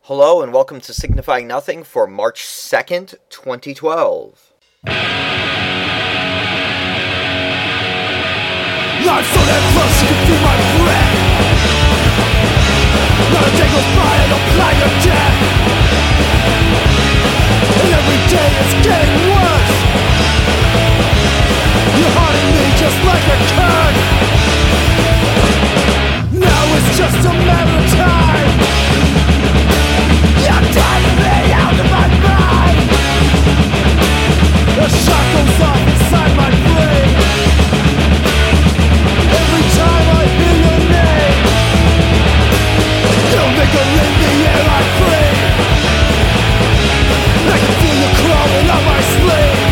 Hello and welcome to Signifying Nothing for March 2nd, 2012. I'm so damn close you can feel my breath. Not a day goes by I don't plan your death. And every day it's getting worse. You're haunting me just like a curse. Now it's just a matter of time. You're driving me out of my mind. A shot goes off inside my brain. Every time I hear your name, you'll make a in the air I breathe. I can feel you crawling on my sleeve.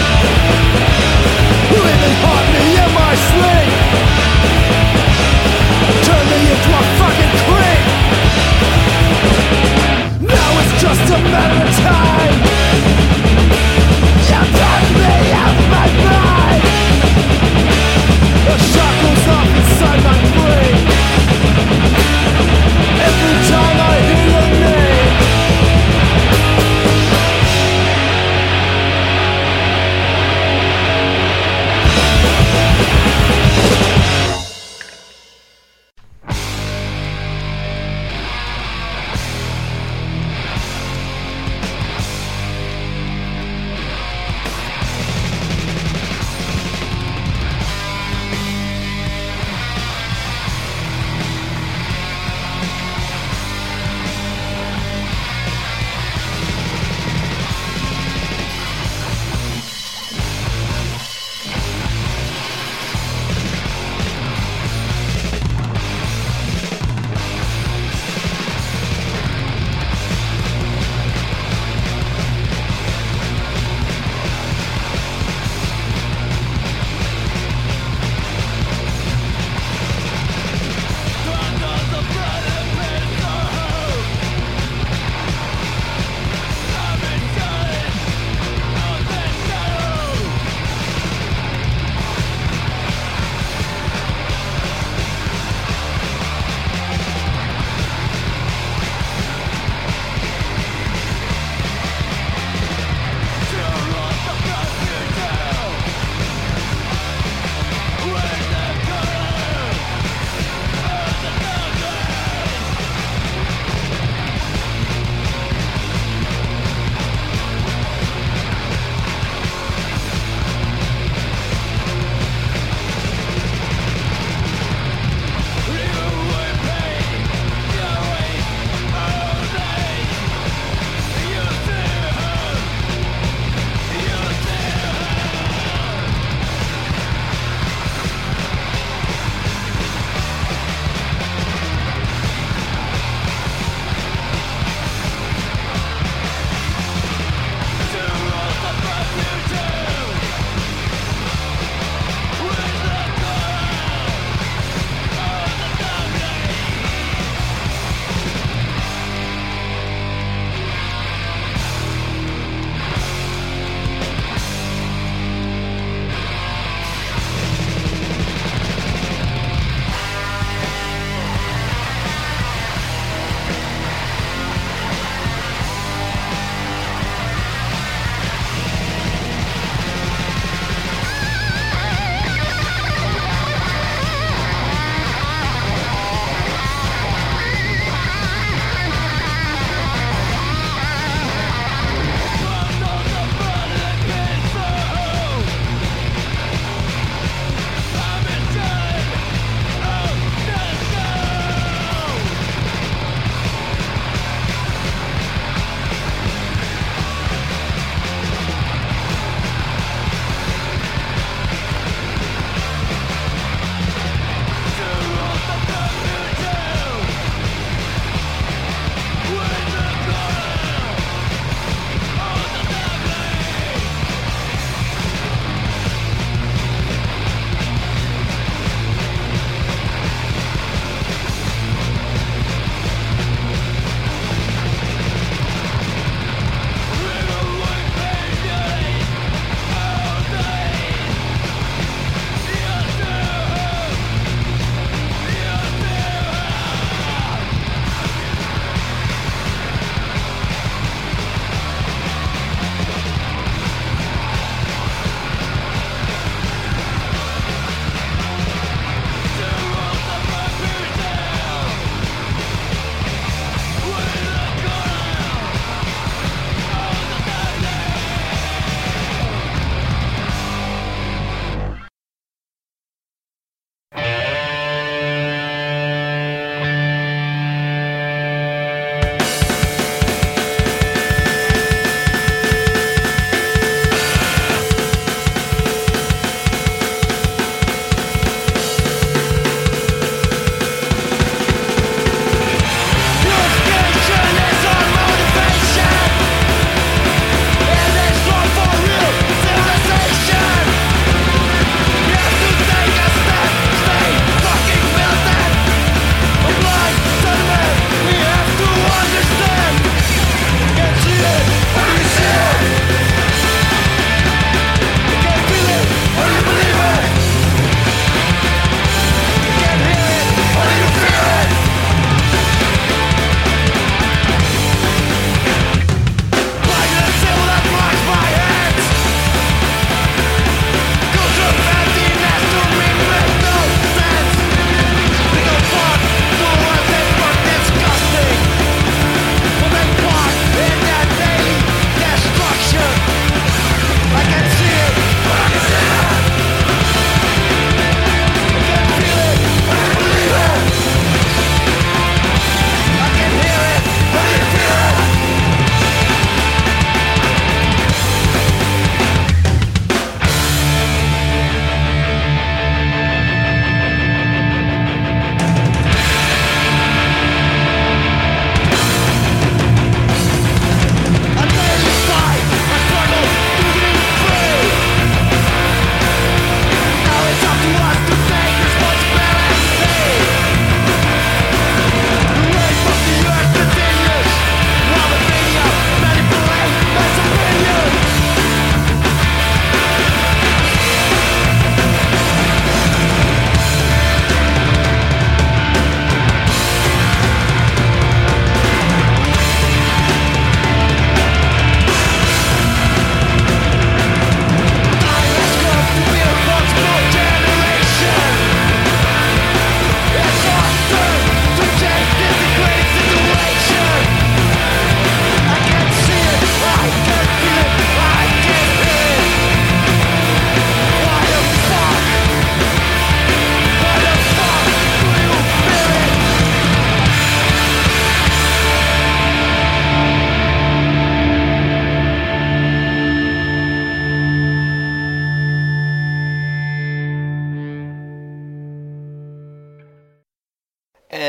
You even haunt me in my sleep. Turn me into a fucking creep. Now it's just a matter of time. You're driving me out of my mind. A shot goes off inside my brain. Every time I hear your name.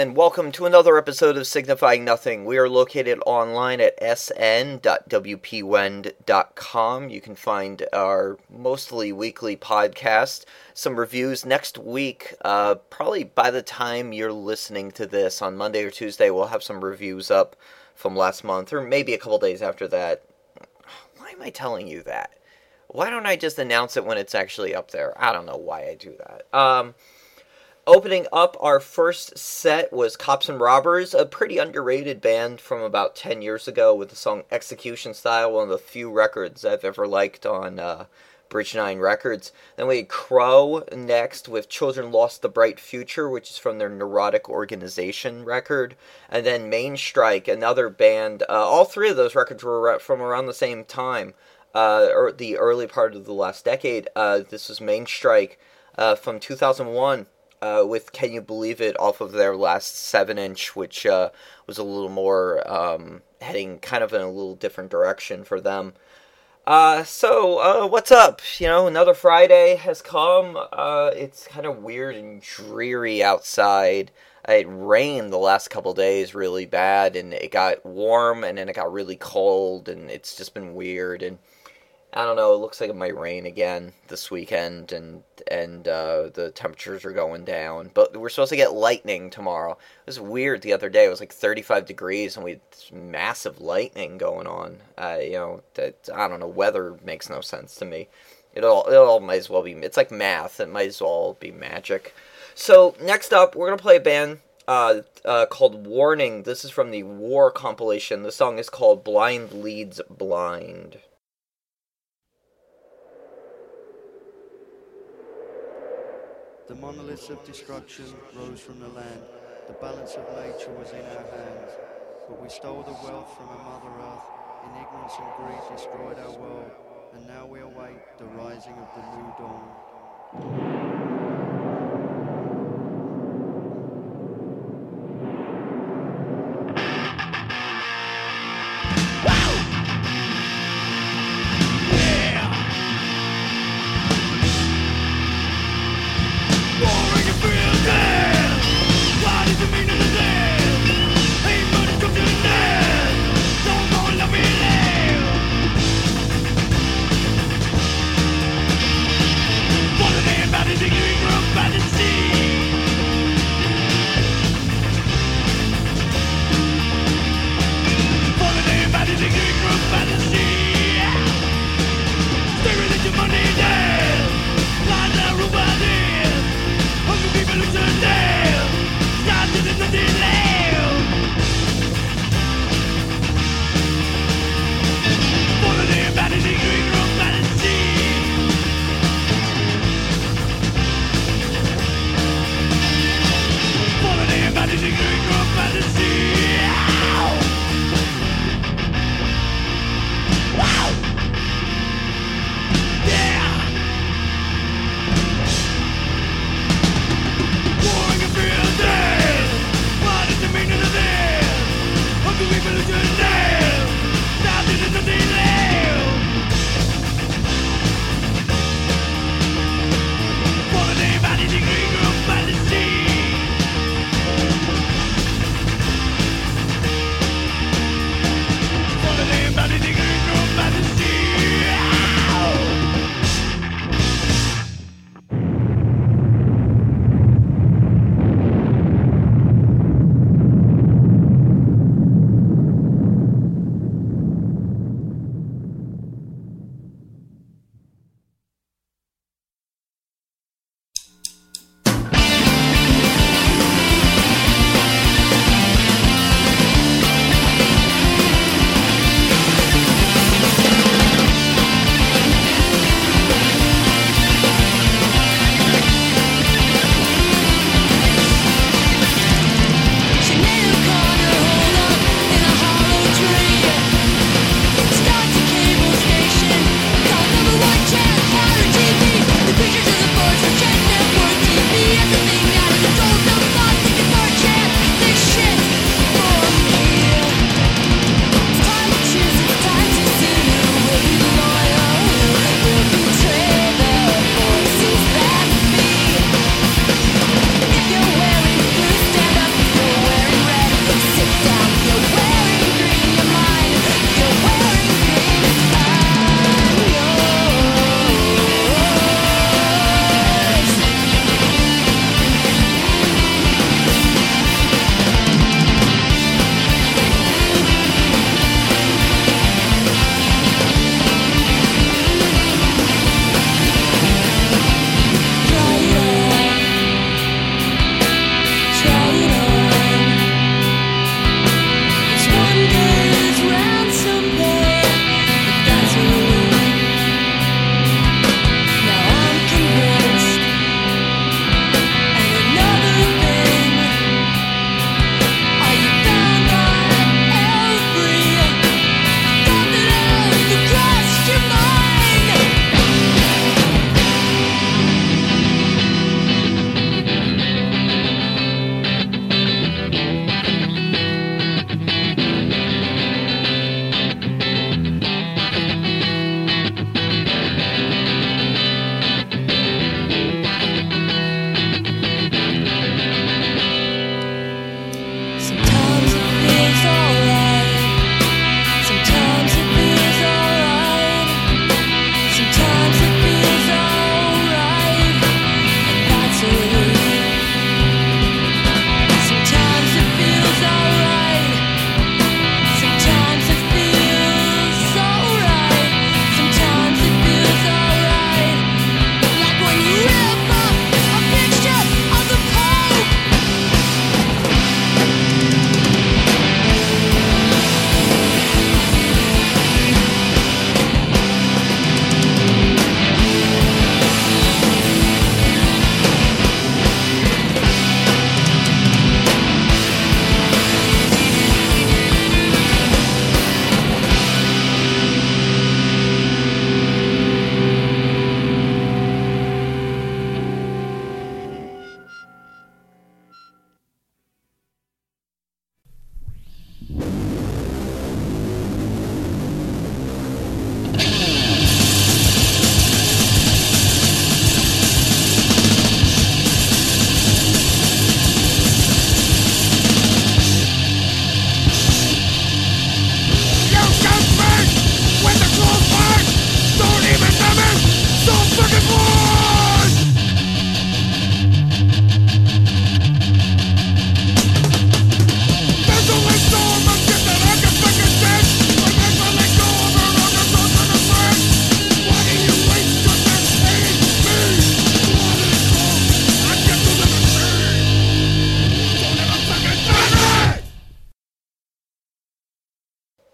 and welcome to another episode of Signifying Nothing. We are located online at sn.wpwend.com. You can find our mostly weekly podcast, some reviews next week. Probably by the time you're listening to this on Monday or Tuesday, we'll have some reviews up from last month, or maybe a couple days after that. Why am I telling you that? Why don't I just announce it when it's actually up there? I don't know why I do that. Opening up our first set was Cops and Robbers, a pretty underrated band from about 10 years ago with the song Execution Style, one of the few records I've ever liked on Bridge 9 Records. Then we had Crow next with Children Lost the Bright Future, which is from their Neurotic Organization record. And then Main Strike, another band. All three of those records were from around the same time, or the early part of the last decade. This was Main Strike from 2001. With Can You Believe It off of their last 7-inch, which was a little more heading kind of in a little different direction for them. So what's up? You know, another Friday has come. It's kind of weird and dreary outside. It rained the last couple days really bad, and it got warm, and then it got really cold, and it's just been weird, and I don't know, it looks like it might rain again this weekend, and the temperatures are going down. But we're supposed to get lightning tomorrow. It was weird the other day. It was like 35 degrees, and we had this massive lightning going on. I don't know, weather makes no sense to me. It all might as well be, it's like math. It might as well be magic. So, next up, we're going to play a band called Warning. This is from the War compilation. The song is called Blind Leads Blind. The monoliths of destruction rose from the land. The balance of nature was in our hands. But we stole the wealth from a Mother Earth. In ignorance and greed destroyed our world. And now we await the rising of the new dawn. What are they about to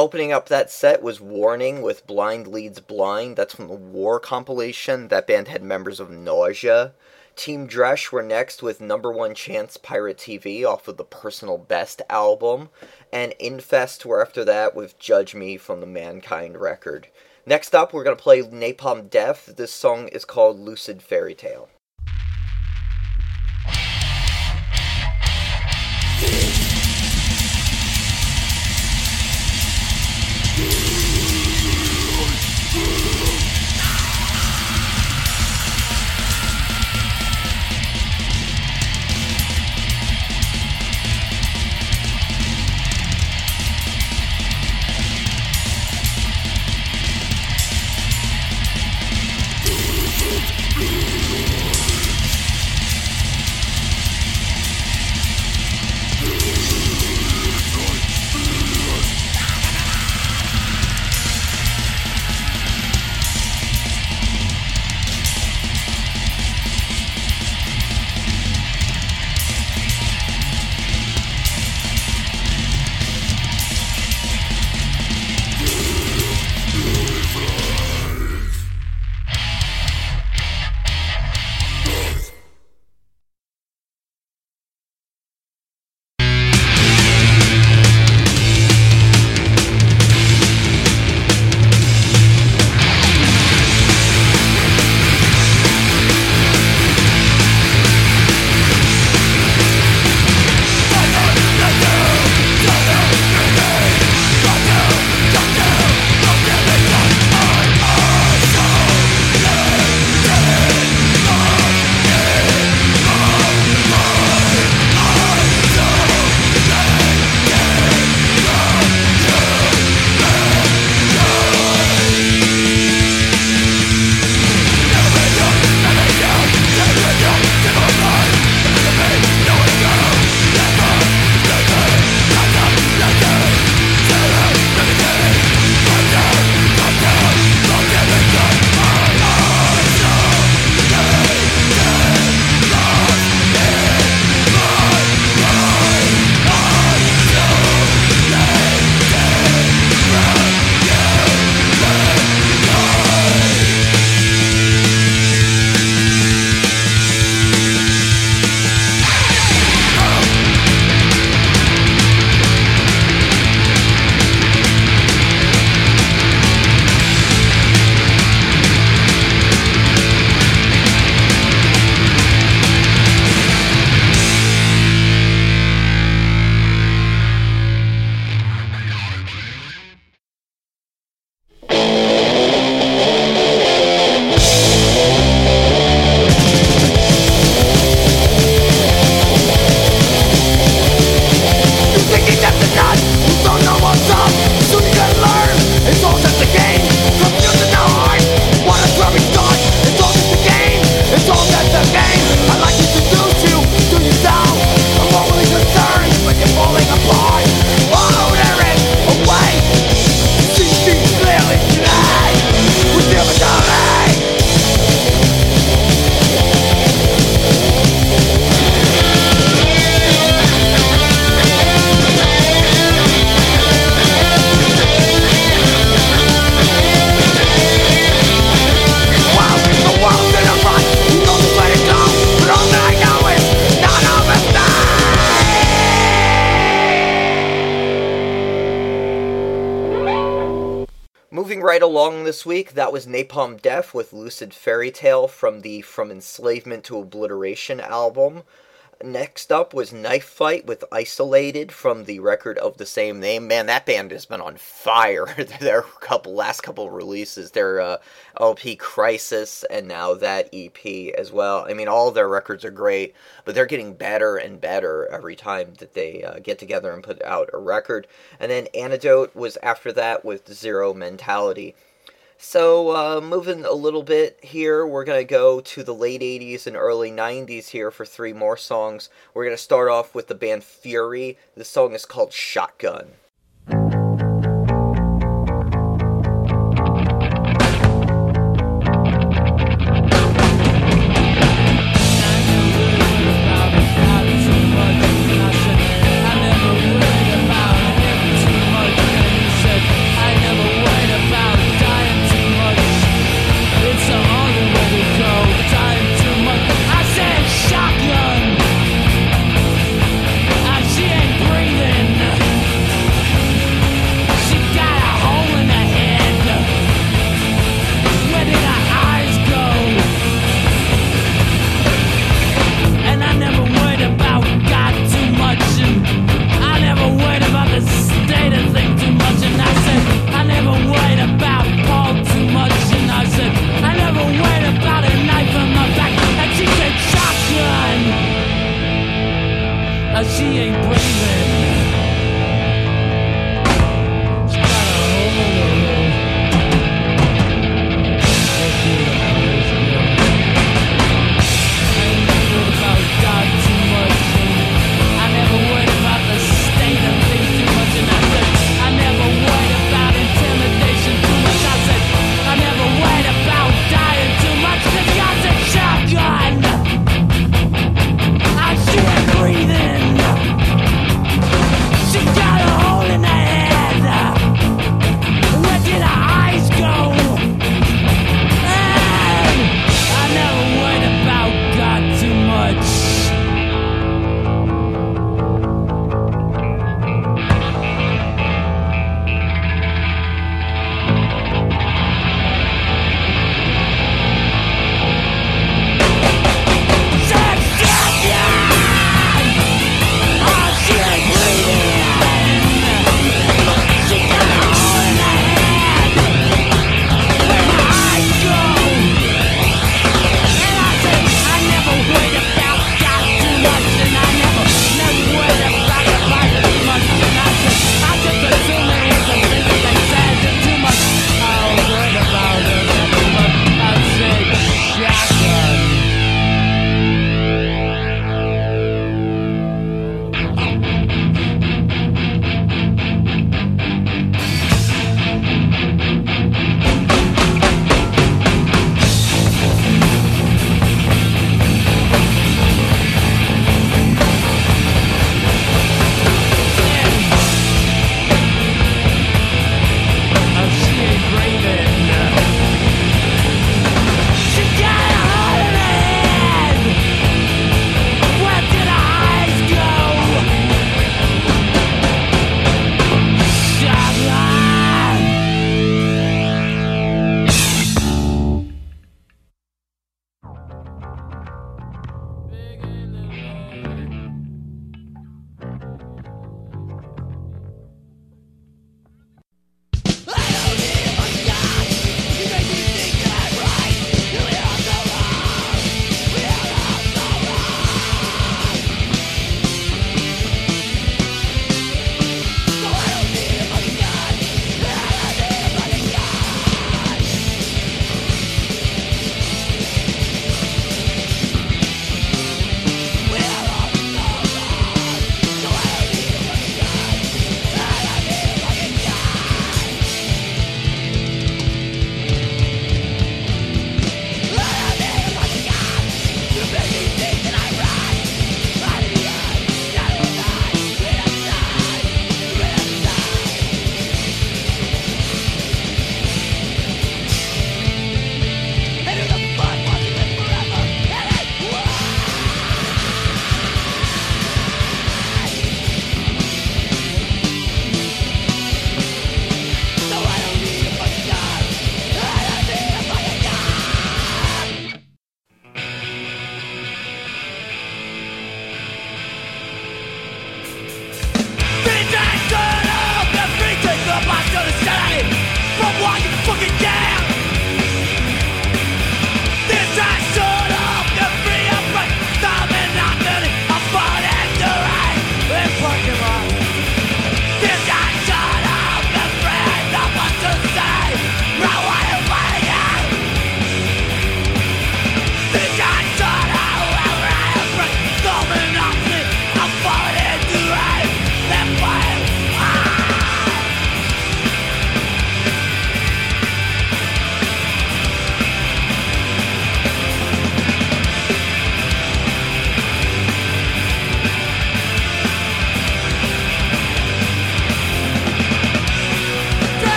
Opening up that set was Warning with Blind Leads Blind. That's from the War compilation. That band had members of Nausea. Team Dresch were next with Number One Chance Pirate TV off of the Personal Best album. And Infest were after that with Judge Me from the Mankind record. Next up, we're going to play Napalm Death. This song is called Lucid Fairy Tale. Moving right along this week, that was Napalm Death with Lucid Fairy Tale from the From Enslavement to Obliteration album. Next up was Knife Fight with Isolated from the record of the same name. Man, that band has been on fire. Their last couple releases, their LP Crisis, and now that EP as well. I mean, all their records are great, but they're getting better and better every time that they get together and put out a record. And then Antidote was after that with Zero Mentality. So, moving a little bit here, we're going to go to the late 80s and early 90s here for 3 more songs. We're going to start off with the band Fury. This song is called Shotgun. Said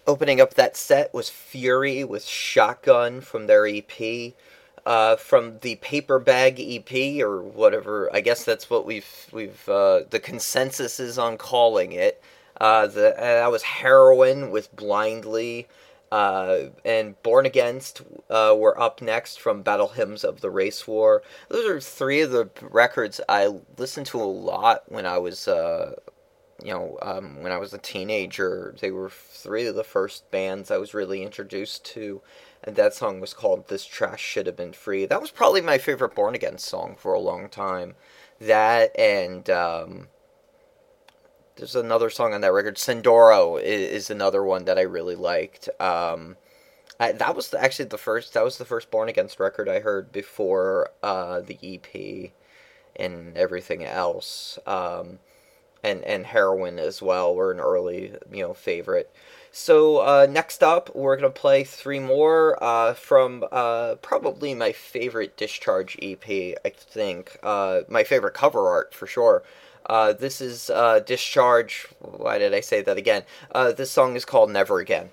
Opening up that set was Fury with Shotgun from their EP. From the Paper Bag EP, or whatever, I guess that's what the consensus is on calling it. That was Heroin with Blindly, and Born Against were up next from Battle Hymns of the Race War. Those are three of the records I listened to a lot when I was, when I was a teenager. They were three of the first bands I was really introduced to. And that song was called This Trash Should Have Been Free. That was probably my favorite Born Against song for a long time. That and there's another song on that record. Sendoro is another one that I really liked. That was actually the first Born Against record I heard before the EP and everything else. And Heroin as well were an early favorite. So next up, we're going to play three more from probably my favorite Discharge EP, I think. My favorite cover art, for sure. This is Discharge. Why did I say that again? This song is called Never Again.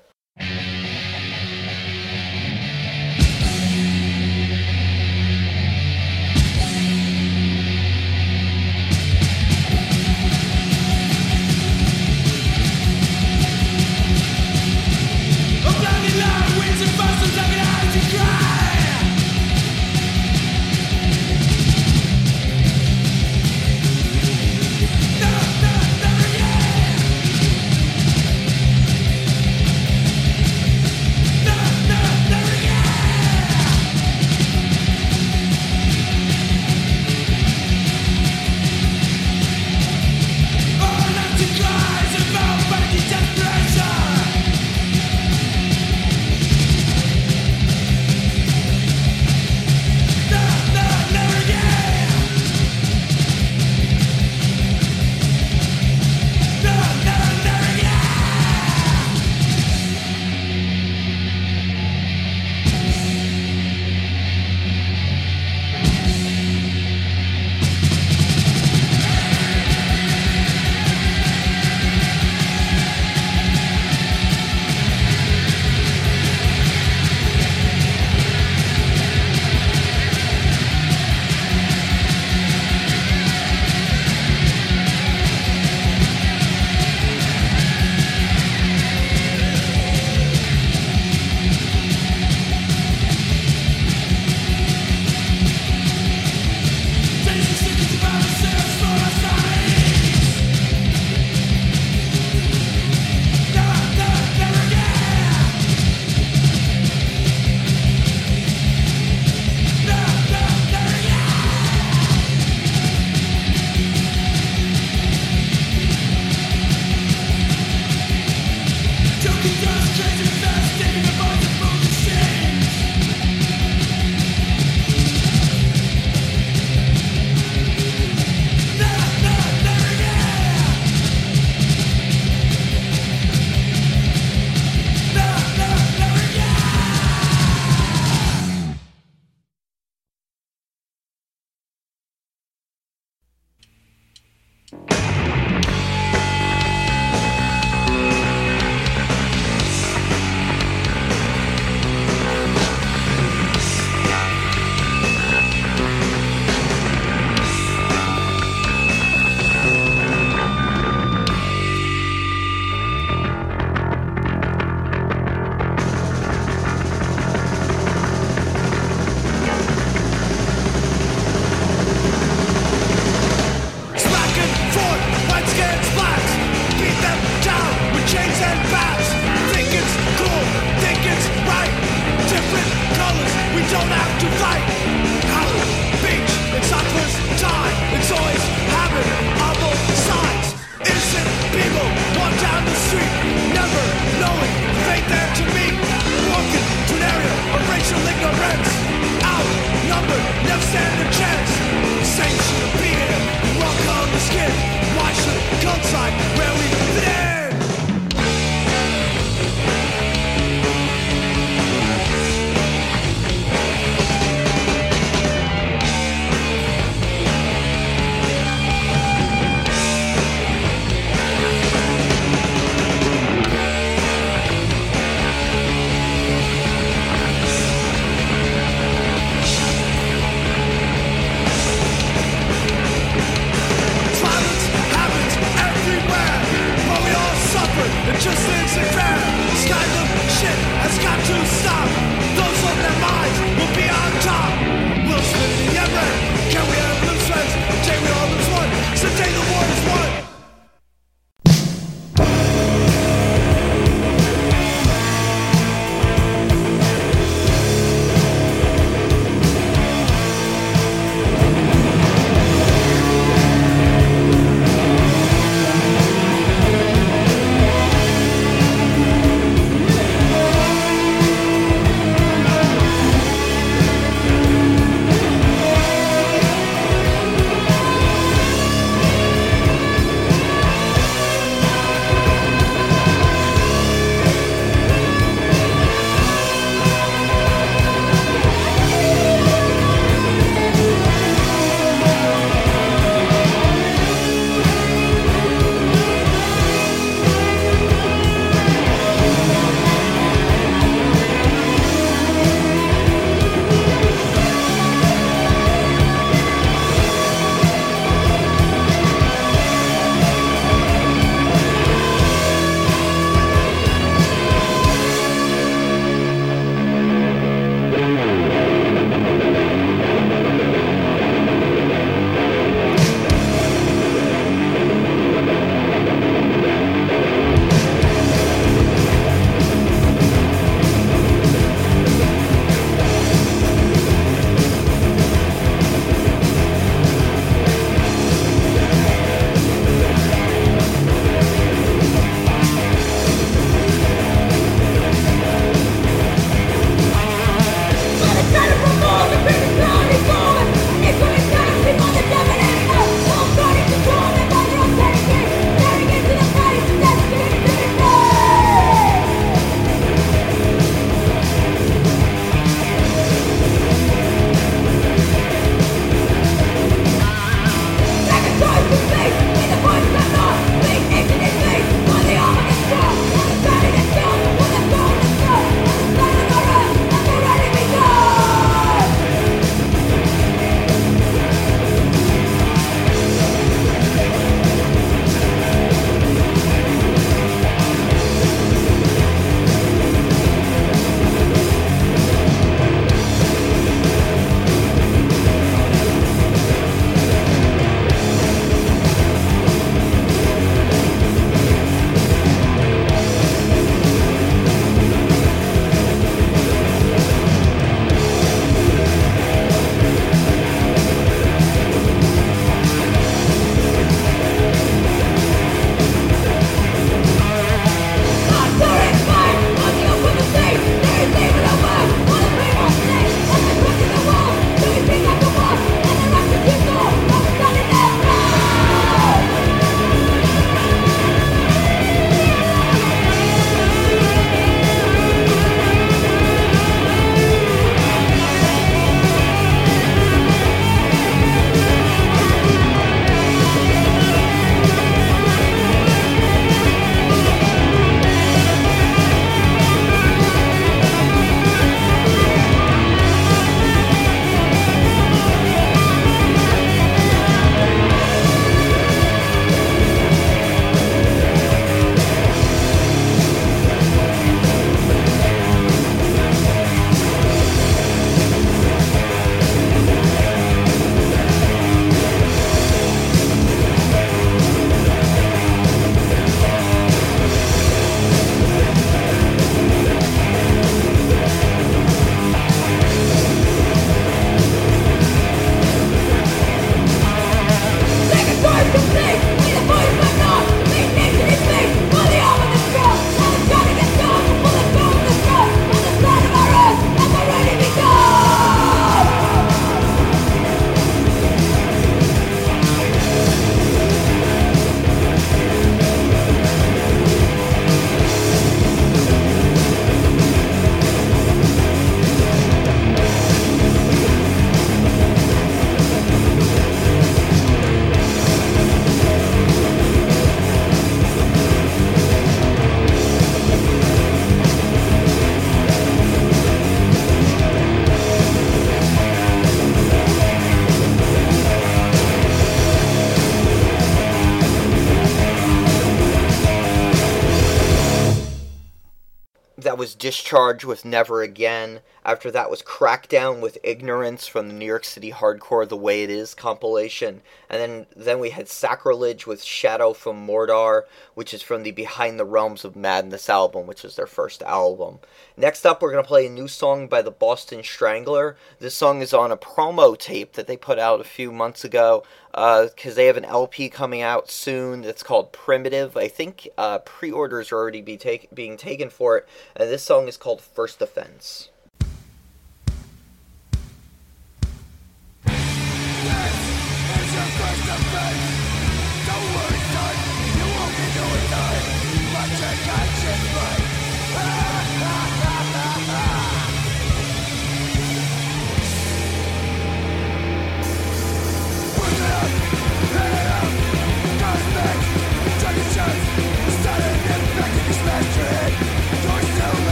that was Discharge with Never Again. After that was Crackdown with Ignorance from the New York City Hardcore The Way It Is compilation. And then we had Sacrilege with Shadow from Mordor, which is from the Behind the Realms of Madness album, which is their first album. Next up, we're going to play a new song by the Boston Strangler. This song is on a promo tape that they put out a few months ago, because they have an LP coming out soon that's called Primitive. I think pre-orders are already being taken for it, and this song is called First Offense.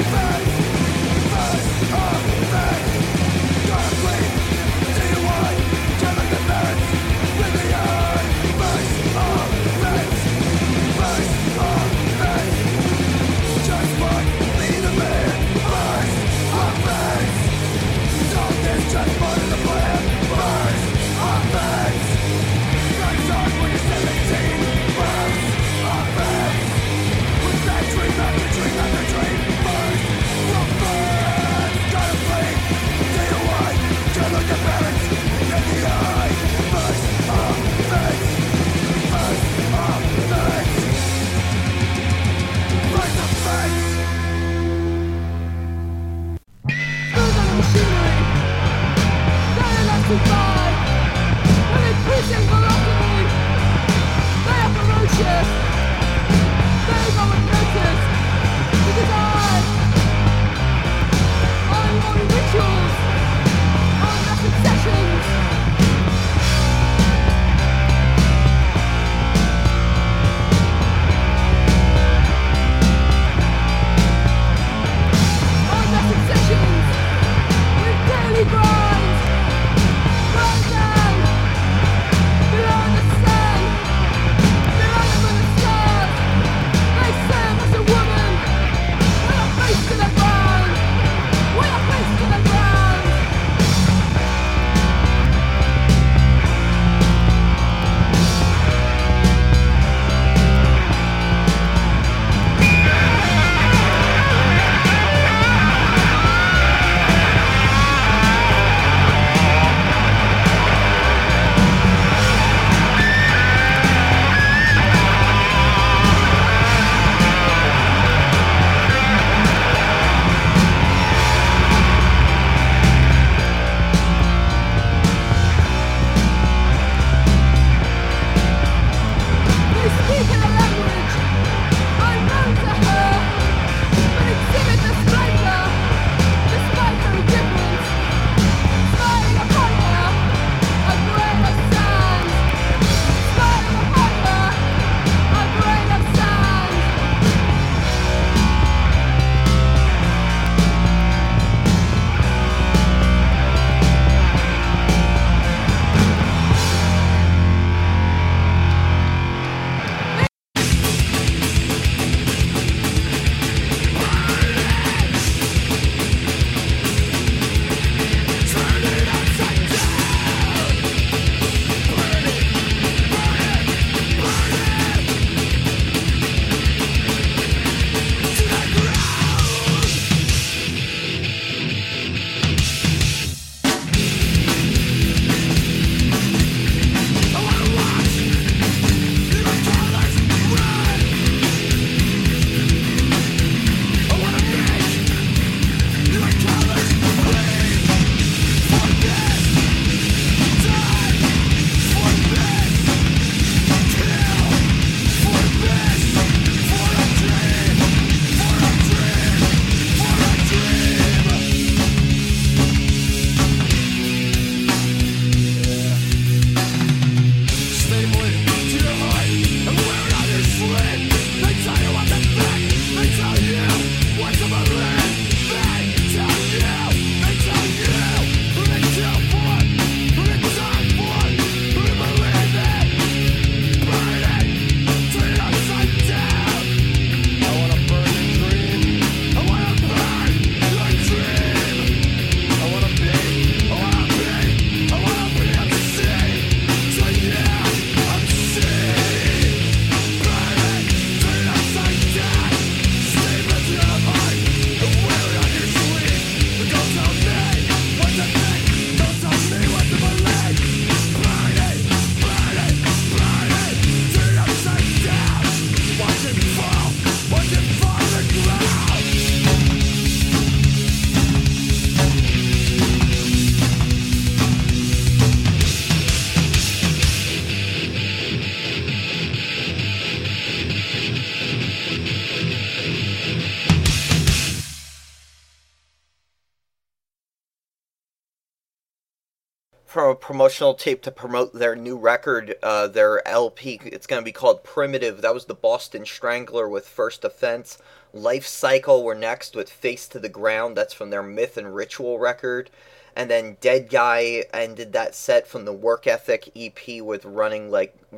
Gotta bleed, do you want? from a promotional tape to promote their new record, their LP. It's going to be called Primitive. That was the Boston Strangler with First Offense. Life Cycle were next with Face to the Ground. That's from their Myth and Ritual record. And then Dead Guy ended that set from the Work Ethic EP with Running.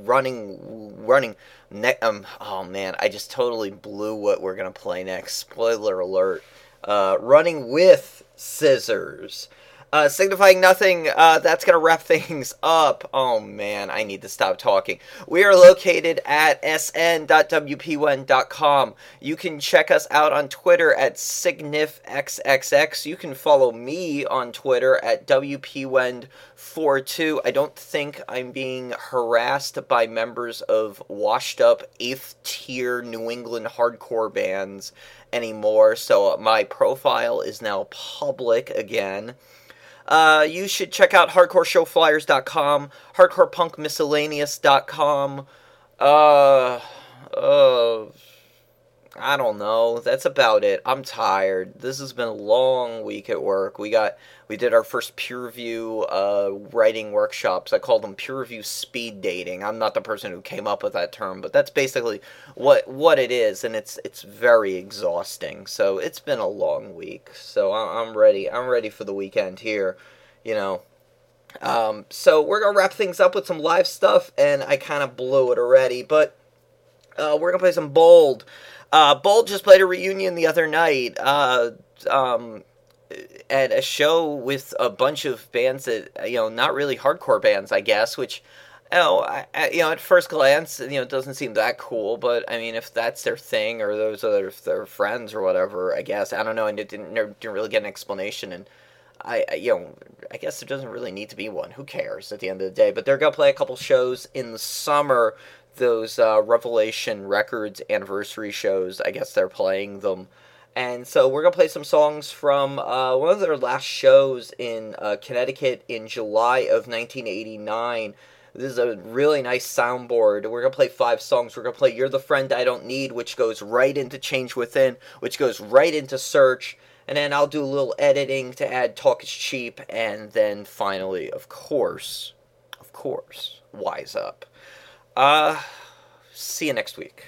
Oh man, I just totally blew what we're going to play next. Spoiler alert. Running with Scissors. Signifying Nothing, that's going to wrap things up. Oh man, I need to stop talking. We are located at sn.wpwn.com. You can check us out on Twitter at SignifXXX. You can follow me on Twitter at WPWend42. I don't think I'm being harassed by members of washed up 8th tier New England hardcore bands anymore, so my profile is now public again. You should check out hardcoreshowflyers.com, hardcorepunkmiscellaneous.com. I don't know. That's about it. I'm tired. This has been a long week at work. We did our first peer review writing workshops. I call them peer review speed dating. I'm not the person who came up with that term, but that's basically what it is, and it's very exhausting. So it's been a long week. So I'm ready. I'm ready for the weekend here, you know. So we're gonna wrap things up with some live stuff, and I kind of blew it already, but we're gonna play some Bold. Bold just played a reunion the other night at a show with a bunch of bands that, not really hardcore bands, I guess, which, at first glance, it doesn't seem that cool, but, I mean, if that's their thing, or those are their friends or whatever, I guess, I don't know, and it didn't really get an explanation, and I guess there doesn't really need to be one. Who cares at the end of the day? But they're going to play a couple shows in the summer. Those Revelation Records anniversary shows, I guess they're playing them. And so we're going to play some songs from one of their last shows in Connecticut in July of 1989. This is a really nice soundboard. We're going to play 5 songs. We're going to play You're the Friend I Don't Need, which goes right into Change Within, which goes right into Search. And then I'll do a little editing to add Talk is Cheap. And then finally, of course, Wise Up. See you next week.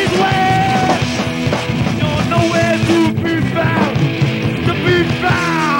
You're nowhere to be found,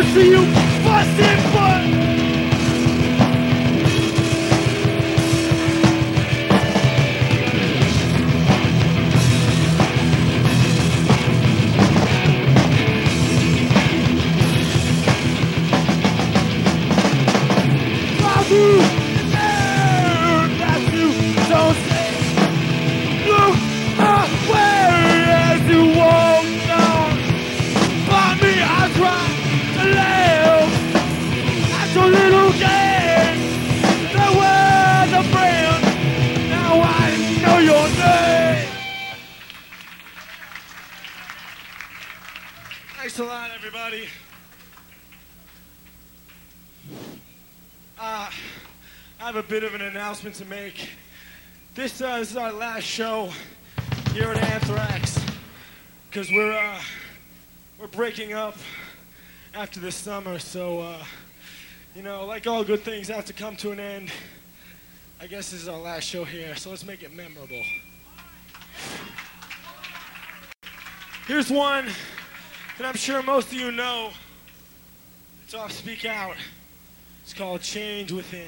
see you busting butt. Thanks a lot, everybody. I have a bit of an announcement to make. This is our last show here at Anthrax, because we're breaking up after this summer. So, you know, like all good things have to come to an end. I guess this is our last show here, so let's make it memorable. Here's one that I'm sure most of you know. It's off Speak Out. It's called Change Within.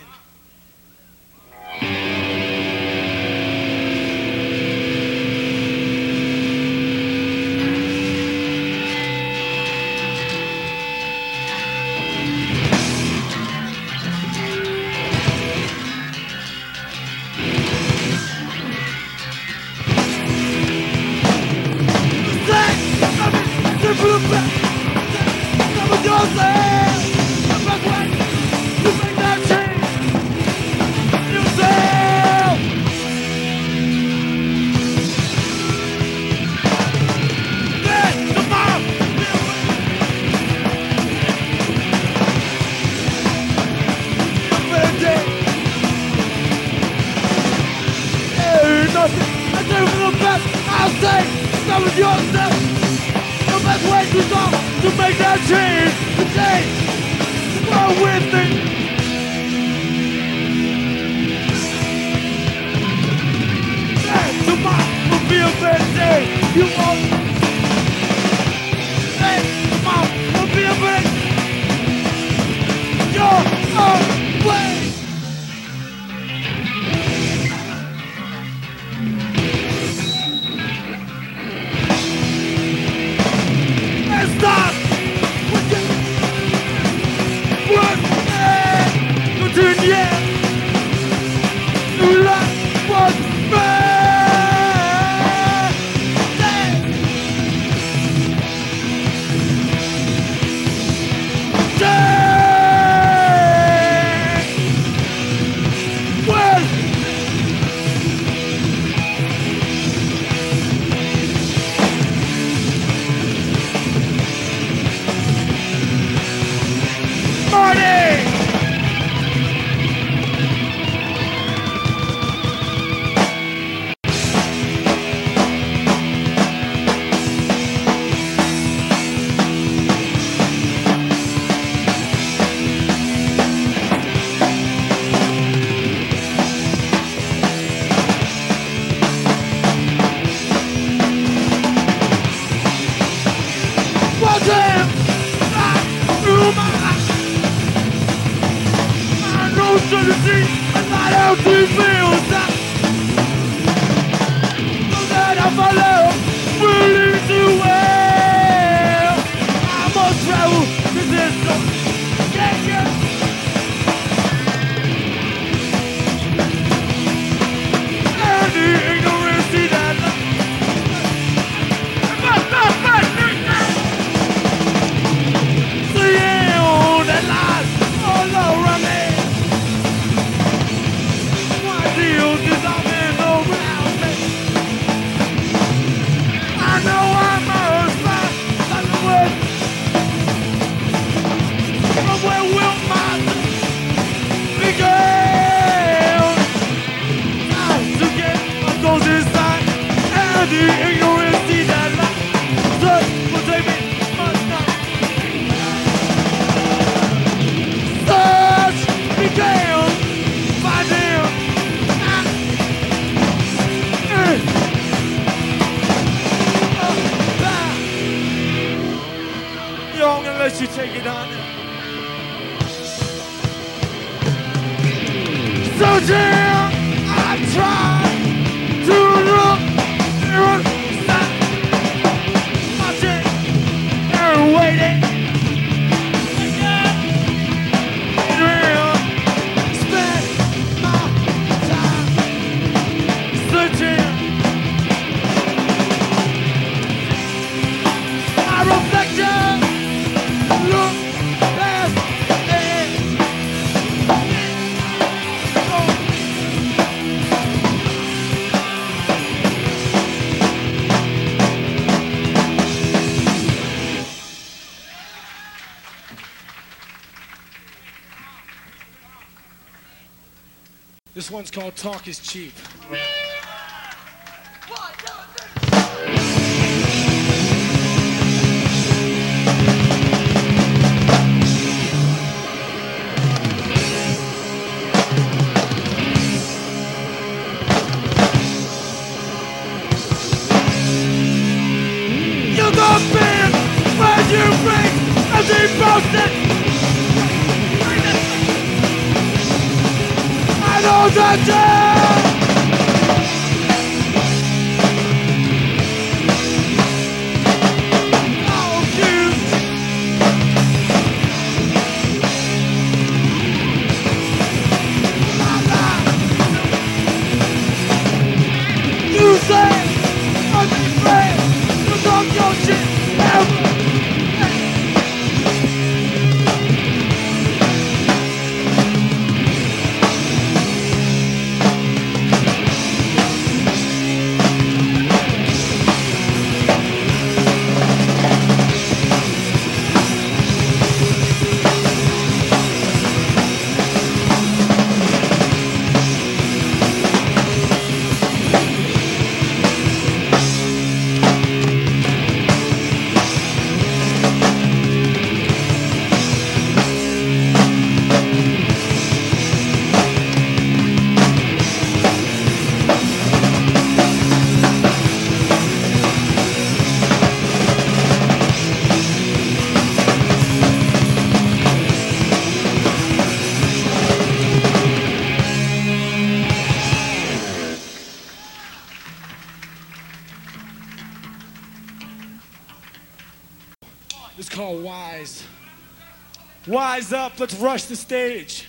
Yo, I'm gonna let you take it on. So dear, I try to look inside, watching and waiting. Spend my time searching. My reflection look past it. This one's called Talk is Cheap. You go big when you bring as he posted. I know that oh, you say I'm afraid to talk your shit ever. It's called Wise. Wise up, let's rush the stage.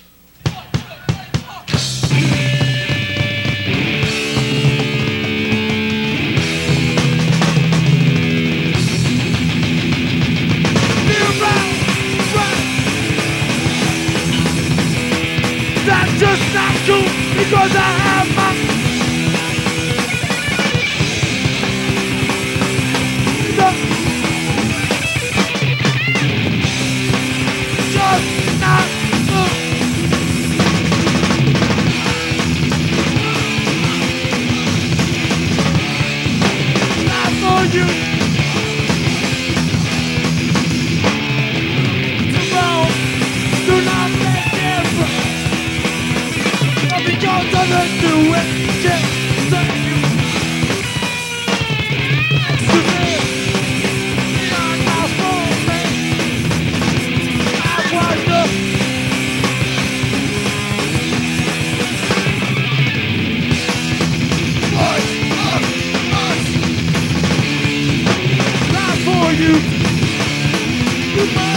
That's just not cool because I have my just not cool. Not for you. Tomorrow, do not make difference. Because of the new engine, save you. Extrovert, beyond my phone, man. I wonder. Not for you. You